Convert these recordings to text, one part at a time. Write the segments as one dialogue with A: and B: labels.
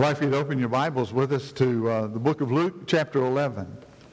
A: I'd like for you to open your Bibles with us to the book of Luke, chapter 11.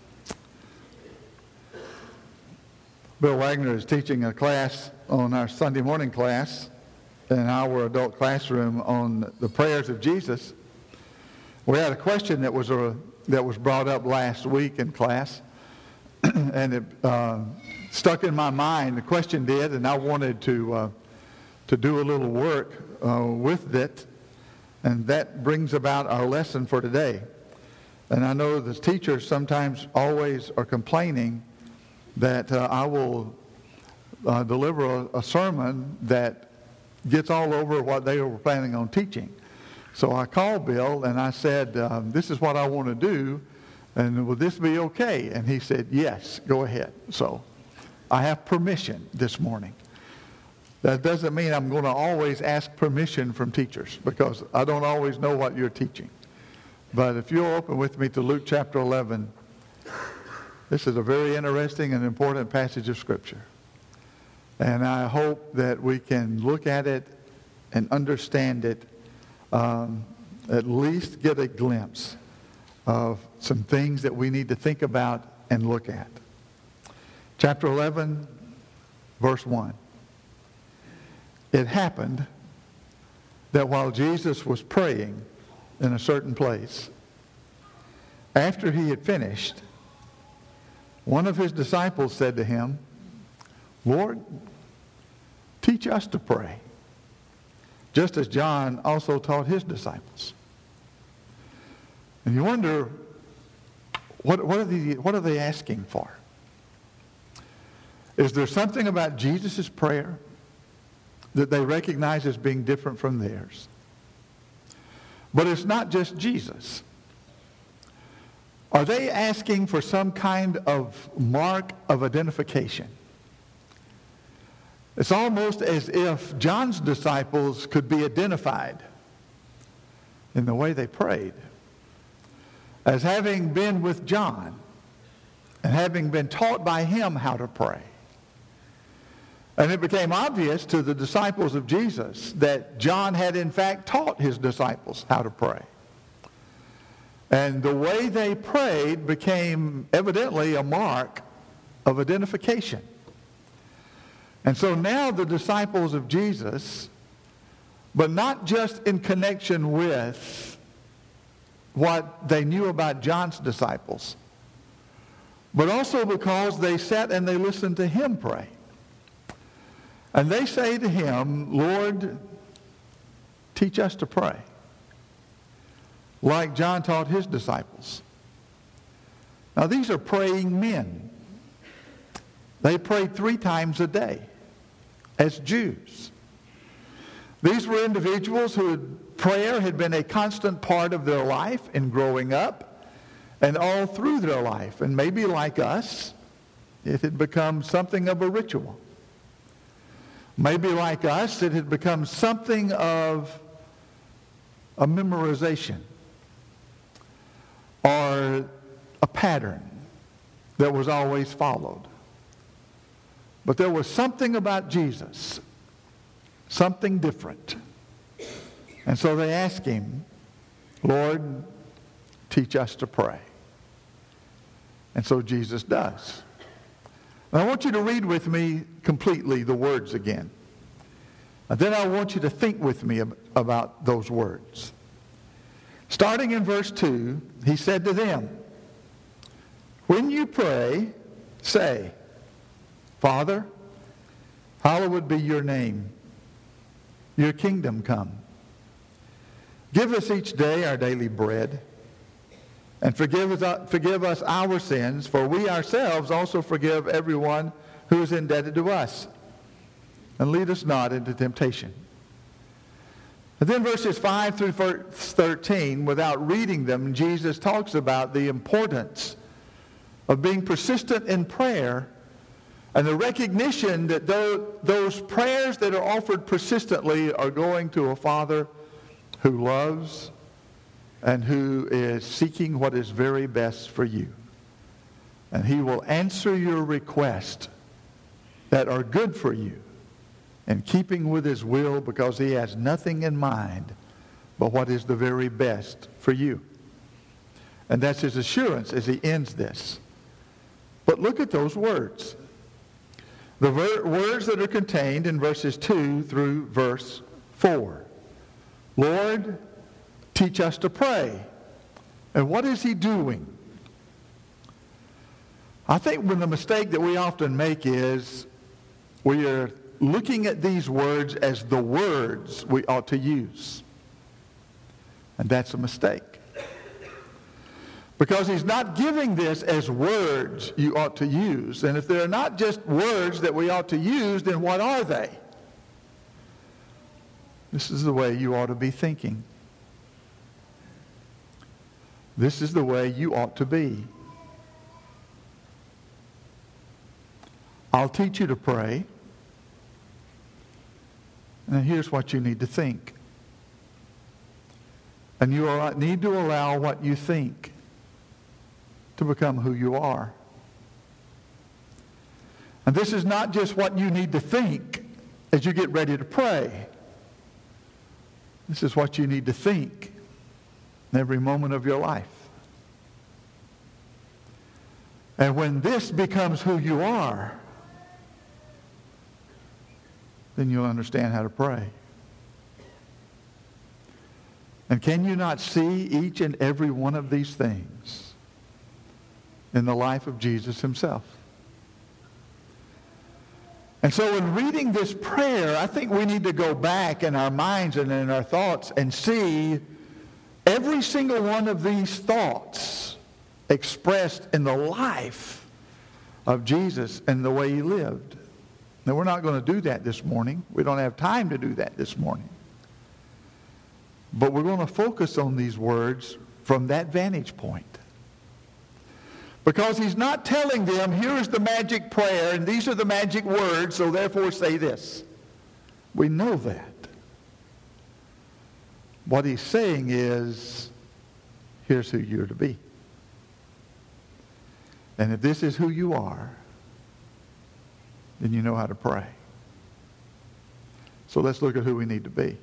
A: Bill Wagner is teaching a class on our Sunday morning class in our adult classroom on the prayers of Jesus. We had a question that was brought up last week in class, and it stuck in my mind. The question did, and I wanted to do a little work with it. And that brings about our lesson for today. And I know the teachers sometimes always are complaining that I will deliver a sermon that gets all over what they were planning on teaching. So I called Bill and I said, this is what I want to do, and will this be okay? And he said, yes, go ahead. So I have permission this morning. That doesn't mean I'm going to always ask permission from teachers, because I don't always know what you're teaching. But if you'll open with me to Luke chapter 11, this is a very interesting and important passage of Scripture. And I hope that we can look at it and understand it, at least get a glimpse of some things that we need to think about and look at. Chapter 11, verse 1. It happened that while Jesus was praying in a certain place, after he had finished, one of his disciples said to him, Lord, teach us to pray, just as John also taught his disciples. And you wonder, what are they asking for? Is there something about Jesus' prayer that they recognize as being different from theirs? But it's not just Jesus. Are they asking for some kind of mark of identification? It's almost as if John's disciples could be identified in the way they prayed as having been with John and having been taught by him how to pray. And it became obvious to the disciples of Jesus that John had in fact taught his disciples how to pray. And the way they prayed became evidently a mark of identification. And so now the disciples of Jesus, but not just in connection with what they knew about John's disciples, but also because they sat and they listened to him pray. And they say to him, Lord, teach us to pray, like John taught his disciples. Now these are praying men. They prayed 3 times a day as Jews. These were individuals prayer had been a constant part of their life in growing up and all through their life. And maybe like us, it had become something of a ritual. Maybe like us, it had become something of a memorization or a pattern that was always followed. But there was something about Jesus, something different. And so they asked him, Lord, teach us to pray. And so Jesus does. And I want you to read with me completely the words again. And then I want you to think with me about those words. Starting in verse 2, he said to them, when you pray, say, Father, hallowed be your name. Your kingdom come. Give us each day our daily bread. And forgive us our sins, for we ourselves also forgive everyone who is indebted to us. And lead us not into temptation. And then verses 5 through 13, without reading them, Jesus talks about the importance of being persistent in prayer and the recognition that those prayers that are offered persistently are going to a Father who loves and who is seeking what is very best for you. And he will answer your requests that are good for you in keeping with his will, because he has nothing in mind but what is the very best for you. And that's his assurance as he ends this. But look at those words. The words that are contained in verses 2 through verse 4. Lord, teach us to pray. And what is he doing? I think the mistake that we often make is we are looking at these words as the words we ought to use. And that's a mistake. Because he's not giving this as words you ought to use. And if they're not just words that we ought to use, then what are they? This is the way you ought to be thinking. This is the way you ought to be. I'll teach you to pray. And here's what you need to think. And you need to allow what you think to become who you are. And this is not just what you need to think as you get ready to pray. This is what you need to think in every moment of your life. And when this becomes who you are, then you'll understand how to pray. And can you not see each and every one of these things in the life of Jesus himself? And so in reading this prayer, I think we need to go back in our minds and in our thoughts and see every single one of these thoughts expressed in the life of Jesus and the way he lived. Now, we're not going to do that this morning. We don't have time to do that this morning. But we're going to focus on these words from that vantage point. Because he's not telling them, here is the magic prayer, and these are the magic words, so therefore say this. We know that. What he's saying is, here's who you're to be. And if this is who you are, then you know how to pray. So let's look at who we need to be.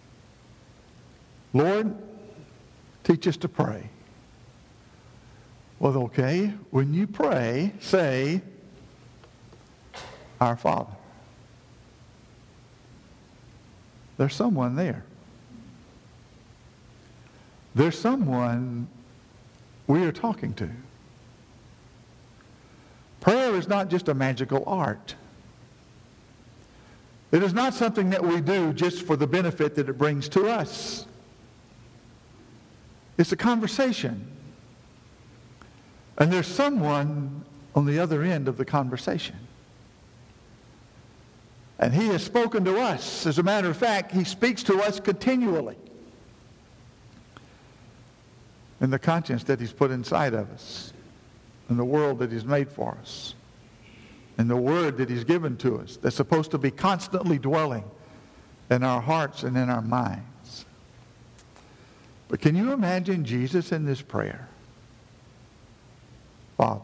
A: Lord, teach us to pray. Well, okay, when you pray, say, Our Father. There's someone there. There's someone we are talking to. Prayer is not just a magical art. It is not something that we do just for the benefit that it brings to us. It's a conversation. And there's someone on the other end of the conversation. And he has spoken to us. As a matter of fact, he speaks to us continually in the conscience that he's put inside of us, in the world that he's made for us, in the word that he's given to us that's supposed to be constantly dwelling in our hearts and in our minds. But can you imagine Jesus in this prayer? Father.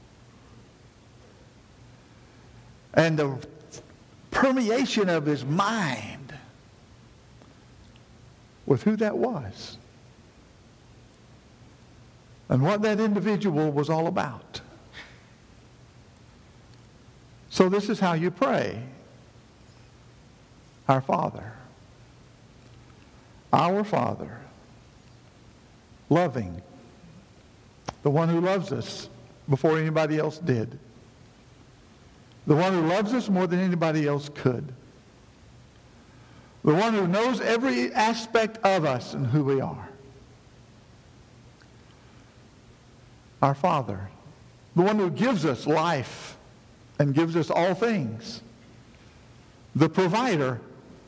A: And the permeation of his mind with who that was and what that individual was all about. So this is how you pray. Our Father. Our Father. Loving. The one who loves us before anybody else did. The one who loves us more than anybody else could. The one who knows every aspect of us and who we are. Our Father. The one who gives us life and gives us all things. The provider.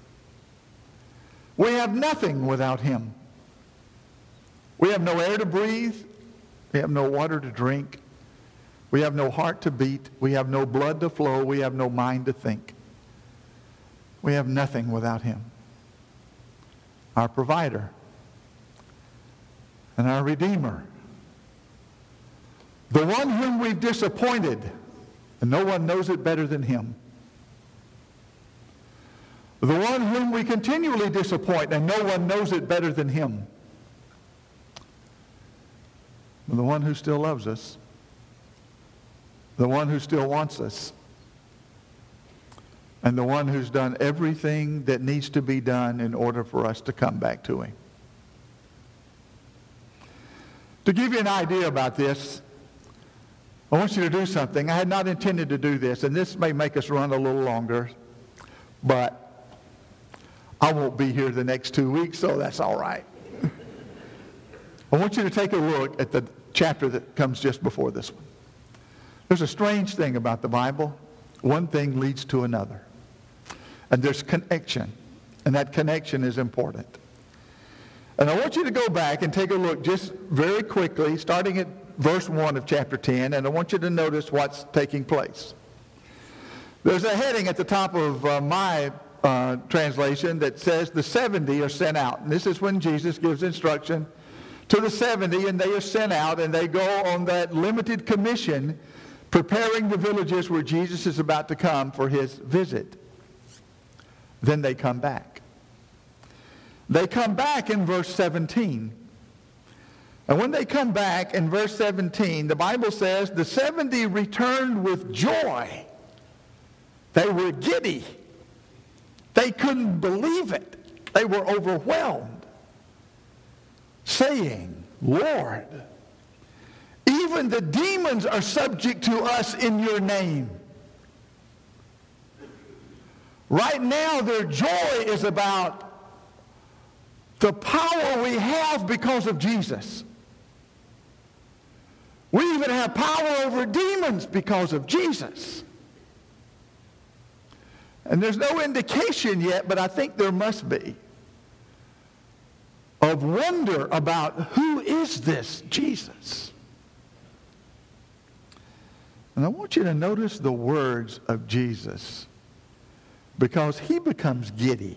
A: We have nothing without him. We have no air to breathe. We have no water to drink. We have no heart to beat. We have no blood to flow. We have no mind to think. We have nothing without him. Our provider and our Redeemer. The one whom we've disappointed, and no one knows it better than him. The one whom we continually disappoint, and no one knows it better than him. The one who still loves us. The one who still wants us. And the one who's done everything that needs to be done in order for us to come back to him. To give you an idea about this, I want you to do something. I had not intended to do this, and this may make us run a little longer, but I won't be here the next 2 weeks, so that's all right. I want you to take a look at the chapter that comes just before this one. There's a strange thing about the Bible. One thing leads to another. And there's connection, and that connection is important. And I want you to go back and take a look just very quickly, starting at verse 1 of chapter 10, and I want you to notice what's taking place. There's a heading at the top of my translation that says the 70 are sent out. And this is when Jesus gives instruction to the 70, and they are sent out, and they go on that limited commission, preparing the villages where Jesus is about to come for his visit. Then they come back. They come back in verse 17. And when they come back in verse 17, the Bible says, the 70 returned with joy. They were giddy. They couldn't believe it. They were overwhelmed, saying, Lord, even the demons are subject to us in your name. Right now, their joy is about the power we have because of Jesus. We even have power over demons because of Jesus. And there's no indication yet, but I think there must be, of wonder about who is this Jesus. And I want you to notice the words of Jesus, because he becomes giddy.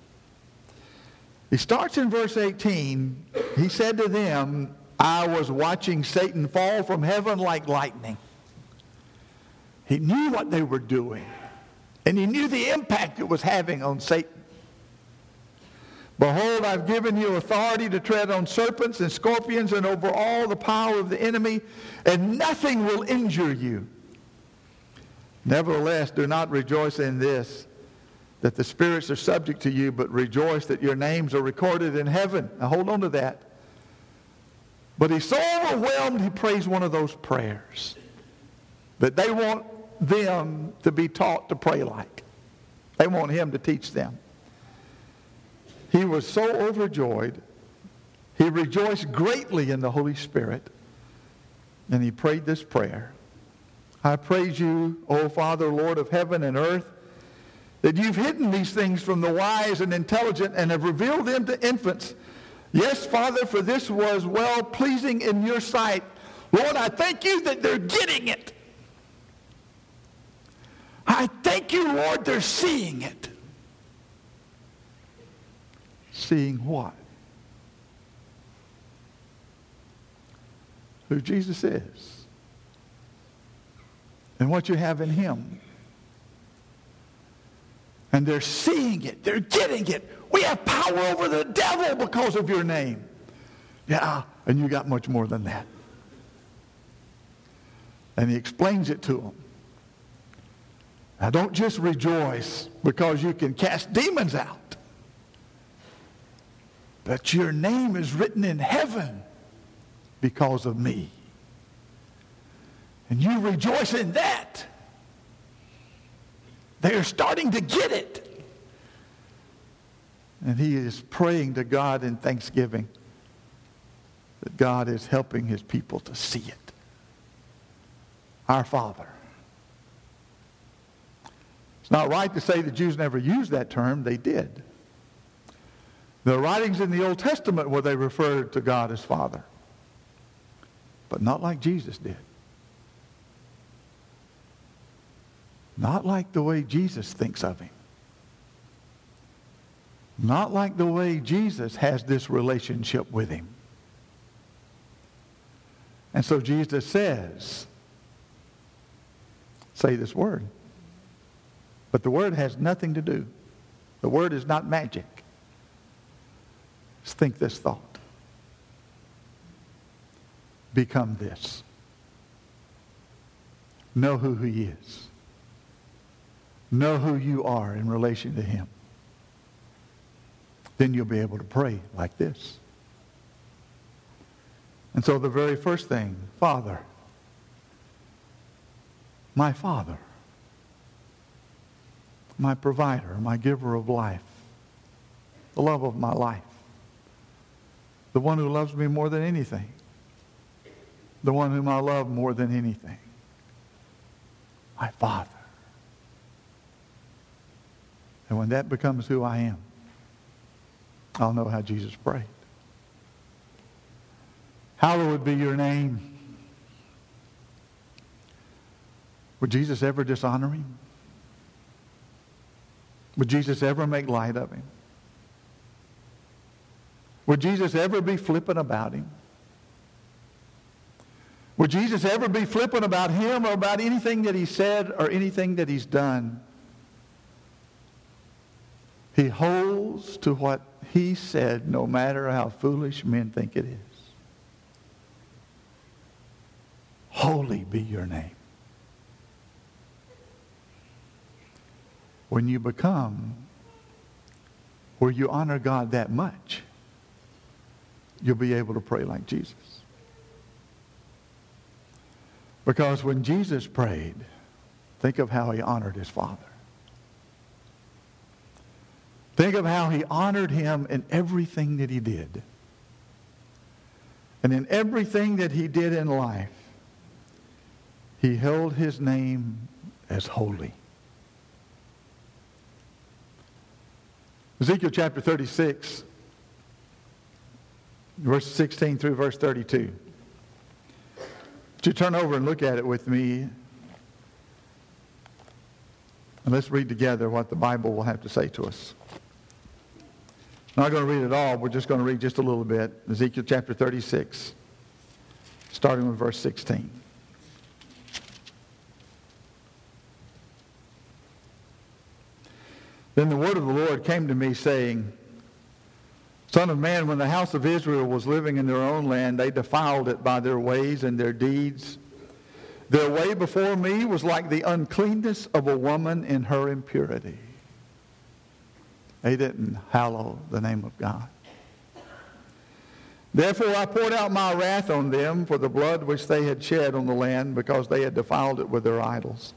A: He starts in verse 18. He said to them, I was watching Satan fall from heaven like lightning. He knew what they were doing, and he knew the impact it was having on Satan. Behold, I've given you authority to tread on serpents and scorpions and over all the power of the enemy, and nothing will injure you. Nevertheless, do not rejoice in this, that the spirits are subject to you, but rejoice that your names are recorded in heaven. Now hold on to that. But he's so overwhelmed, he prays one of those prayers that they want them to be taught to pray like. They want him to teach them. He was so overjoyed, he rejoiced greatly in the Holy Spirit, and he prayed this prayer. I praise you, O Father, Lord of heaven and earth, that you've hidden these things from the wise and intelligent and have revealed them to infants. Yes, Father, for this was well-pleasing in your sight. Lord, I thank you that they're getting it. I thank you, Lord, they're seeing it. Seeing what? Who Jesus is. And what you have in him. And they're seeing it. They're getting it. We have power over the devil because of your name. Yeah, and you got much more than that. And he explains it to them. Now don't just rejoice because you can cast demons out. But your name is written in heaven because of me. And you rejoice in that. They are starting to get it. And he is praying to God in thanksgiving that God is helping his people to see it. Our Father. It's not right to say the Jews never used that term. They did. There are writings in the Old Testament where they referred to God as Father. But not like Jesus did. Not like the way Jesus thinks of him. Not like the way Jesus has this relationship with him. And so Jesus says, say this word. But the word has nothing to do The word is not magic. Just think this thought. Become this. Know who he is. Know who you are in relation to him. Then you'll be able to pray like this. And so the very first thing, Father, my Father, my provider, my giver of life, the love of my life, the one who loves me more than anything, the one whom I love more than anything, my Father. And when that becomes who I am, I'll know how Jesus prayed. Hallowed be your name. Would Jesus ever dishonor him? Would Jesus ever make light of him? Would Jesus ever be flippant about him? Would Jesus ever be flippant about him or about anything that he said or anything that he's done? He holds to what he said no matter how foolish men think it is. Holy be your name. When you become where you honor God that much, you'll be able to pray like Jesus. Because when Jesus prayed, think of how he honored his Father. Think of how he honored him in everything that he did. And in everything that he did in life, he held his name as holy. Ezekiel chapter 36, verse 16 through verse 32. Would you turn over and look at it with me? And let's read together what the Bible will have to say to us. I'm not going to read it all. We're just going to read just a little bit. Ezekiel chapter 36, starting with verse 16. Then the word of the Lord came to me, saying, Son of man, when the house of Israel was living in their own land, they defiled it by their ways and their deeds. Their way before me was like the uncleanness of a woman in her impurity. They didn't hallow the name of God. Therefore I poured out my wrath on them for the blood which they had shed on the land, because they had defiled it with their idols.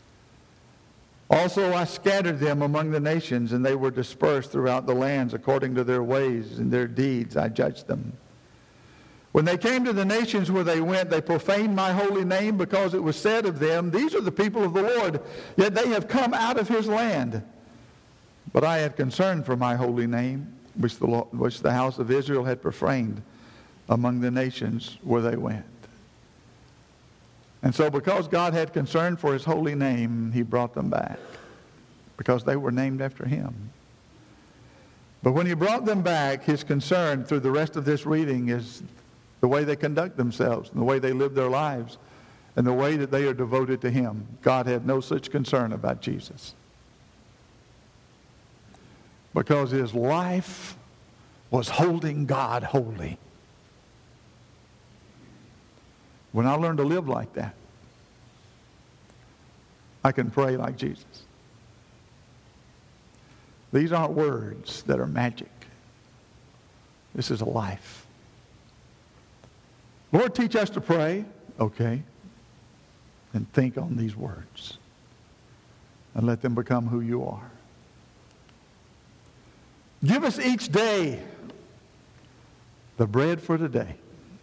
A: Also I scattered them among the nations, and they were dispersed throughout the lands according to their ways and their deeds. I judged them. When they came to the nations where they went, they profaned my holy name, because it was said of them, These are the people of the Lord, yet they have come out of his land. But I had concern for my holy name, which the house of Israel had profaned among the nations where they went. And so because God had concern for his holy name, he brought them back, because they were named after him. But when he brought them back, his concern through the rest of this reading is the way they conduct themselves, and the way they live their lives, and the way that they are devoted to him. God had no such concern about Jesus, because his life was holding God holy. When I learn to live like that, I can pray like Jesus. These aren't words that are magic. This is a life. Lord, teach us to pray. Okay. And think on these words. And let them become who you are. Give us each day the bread for today.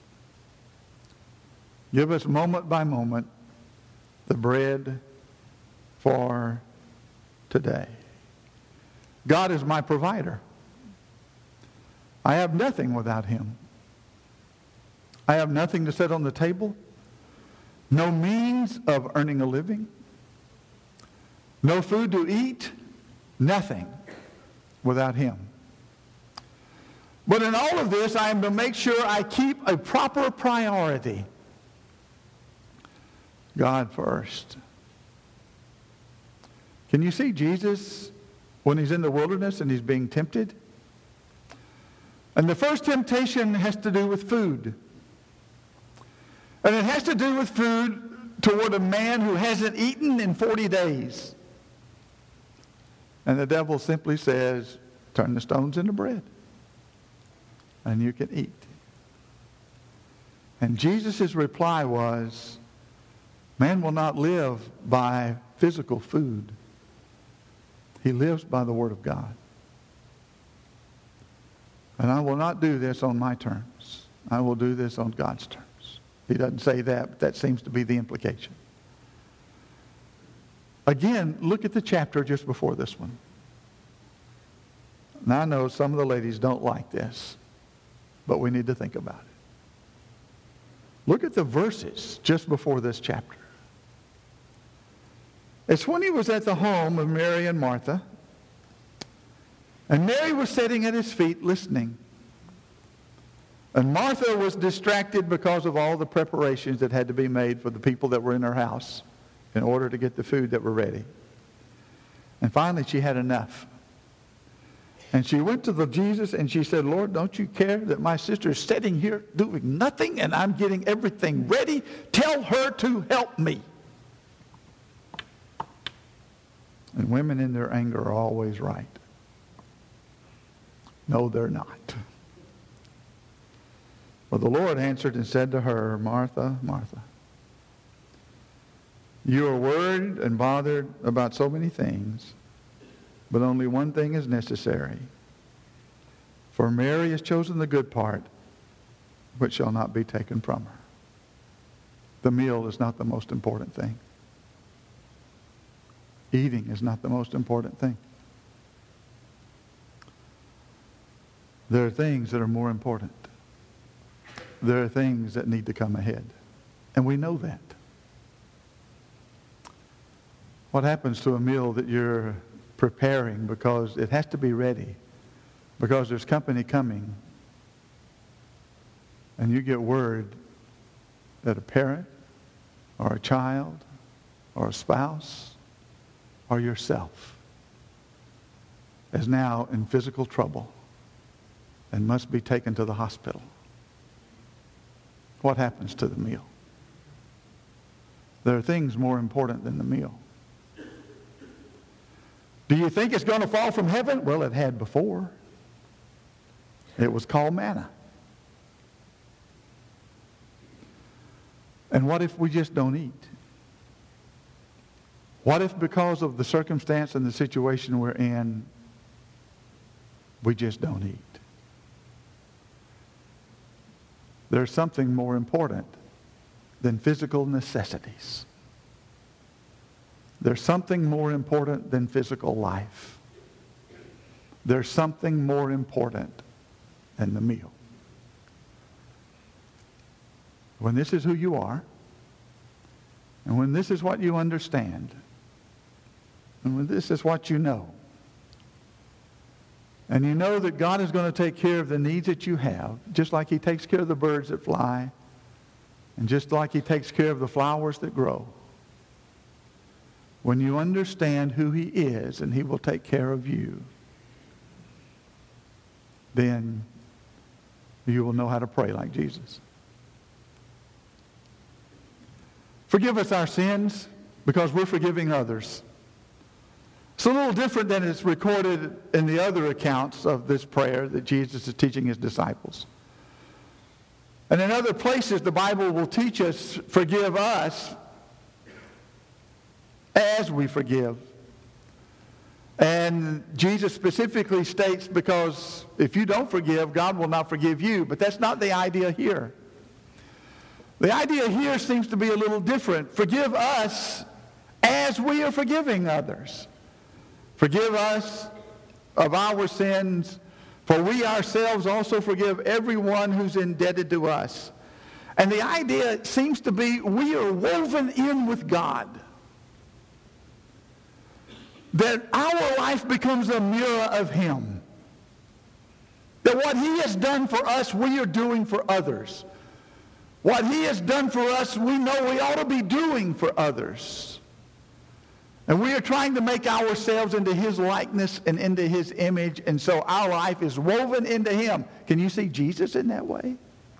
A: Give us moment by moment the bread for today. God is my provider. I have nothing without him. I have nothing to set on the table. No means of earning a living. No food to eat. Nothing without him. But in all of this, I am to make sure I keep a proper priority. God first. Can you see Jesus when he's in the wilderness and he's being tempted. And the first temptation has to do with food. And it has to do with food toward a man who hasn't eaten in 40 days. And the devil simply says, turn the stones into bread, and you can eat. And Jesus' reply was, man will not live by physical food. He lives by the Word of God. And I will not do this on my terms. I will do this on God's terms. He doesn't say that, but that seems to be the implication. Again, look at the chapter just before this one. Now I know some of the ladies don't like this, but we need to think about it. Look at the verses just before this chapter. It's when he was at the home of Mary and Martha, and Mary was sitting at his feet listening. And Martha was distracted because of all the preparations that had to be made for the people that were in her house in order to get the food that were ready. And finally she had enough. And she went to Jesus and she said, Lord, don't you care that my sister is sitting here doing nothing and I'm getting everything ready? Tell her to help me. And women in their anger are always right. No, they're not. Well, the Lord answered and said to her, Martha, Martha, you are worried and bothered about so many things, but only one thing is necessary. For Mary has chosen the good part, which shall not be taken from her. The meal is not the most important thing. Eating is not the most important thing. There are things that are more important. There are things that need to come ahead. And we know that. What happens to a meal that you're preparing because it has to be ready, because there's company coming, and you get word that a parent or a child or a spouse or yourself is now in physical trouble and must be taken to the hospital? What happens to the meal? There are things more important than the meal. Do you think it's going to fall from heaven? Well, it had before. It was called manna. And what if we just don't eat? What if because of the circumstance and the situation we're in, we just don't eat? There's something more important than physical necessities. There's something more important than physical life. There's something more important than the meal. When this is who you are, and when this is what you understand, and when this is what you know, and you know that God is going to take care of the needs that you have, just like He takes care of the birds that fly, and just like He takes care of the flowers that grow. When you understand who He is and He will take care of you, then you will know how to pray like Jesus. Forgive us our sins because we're forgiving others. It's a little different than it's recorded in the other accounts of this prayer that Jesus is teaching His disciples. And in other places, the Bible will teach us, forgive us as we forgive. And Jesus specifically states, because if you don't forgive, God will not forgive you. But that's not the idea here. The idea here seems to be a little different. Forgive us as we are forgiving others. Forgive us of our sins, for we ourselves also forgive everyone who's indebted to us. And the idea seems to be we are woven in with God. That our life becomes a mirror of Him. That what He has done for us, we are doing for others. What He has done for us, we know we ought to be doing for others. And we are trying to make ourselves into His likeness and into His image, and so our life is woven into Him. Can you see Jesus in that way?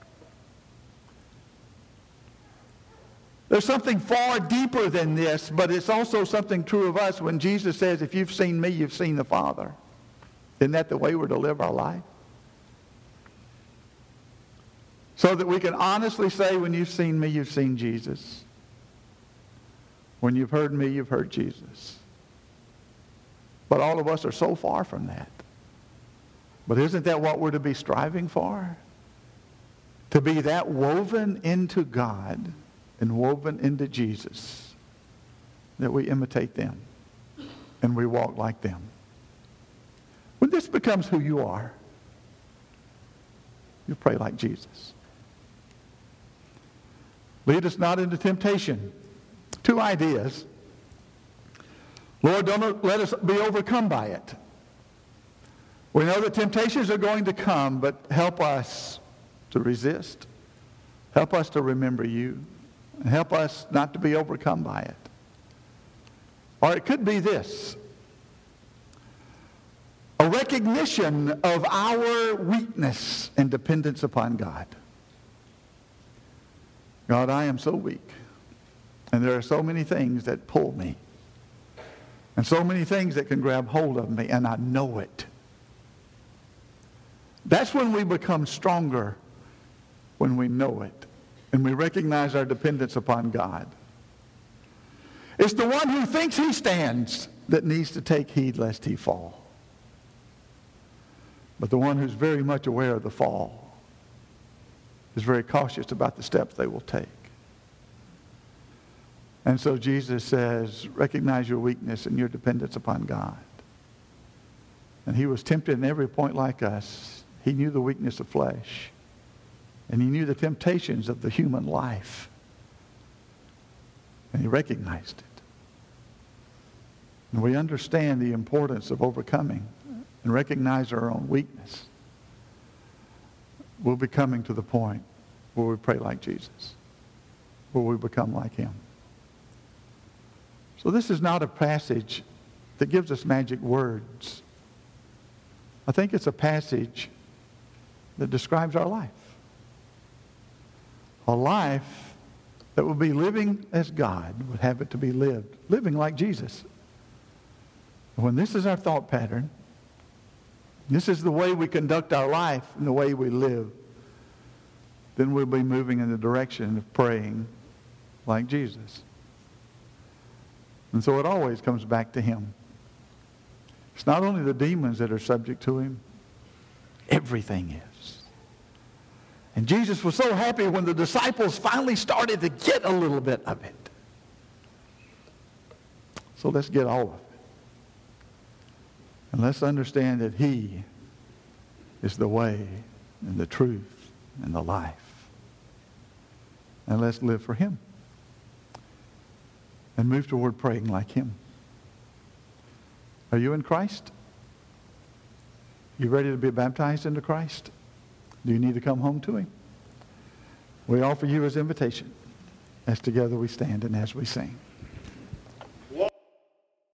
A: There's something far deeper than this, but it's also something true of us when Jesus says, if you've seen me, you've seen the Father. Isn't that the way we're to live our life? So that we can honestly say, when you've seen me, you've seen Jesus. When you've heard me, you've heard Jesus. But all of us are so far from that. But isn't that what we're to be striving for? To be that woven into God and woven into Jesus, that we imitate them and we walk like them. When this becomes who you are, you pray like Jesus. Lead us not into temptation. 2 ideas. Lord, don't let us be overcome by it. We know that temptations are going to come, but help us to resist. Help us to remember you. And help us not to be overcome by it. Or it could be this. A recognition of our weakness and dependence upon God. God, I am so weak. And there are so many things that pull me. And so many things that can grab hold of me, and I know it. That's when we become stronger, when we know it. And we recognize our dependence upon God. It's the one who thinks he stands that needs to take heed lest he fall. But the one who's very much aware of the fall is very cautious about the steps they will take. And so Jesus says, recognize your weakness and your dependence upon God. And he was tempted in every point like us. He knew the weakness of flesh. And he knew the temptations of the human life. And he recognized it. And we understand the importance of overcoming and recognize our own weakness. We'll be coming to the point where we pray like Jesus, where we become like him. So this is not a passage that gives us magic words. I think it's a passage that describes our life. A life that will be living as God would have it to be lived, living like Jesus. When this is our thought pattern, this is the way we conduct our life and the way we live, then we'll be moving in the direction of praying like Jesus. And so it always comes back to him. It's not only the demons that are subject to him, everything is. And Jesus was so happy when the disciples finally started to get a little bit of it. So let's get all of it. And let's understand that he is the way and the truth and the life. And let's live for him. And move toward praying like him. Are you in Christ? You ready to be baptized into Christ? Do you need to come home to him? We offer you his invitation as together we stand and as we sing.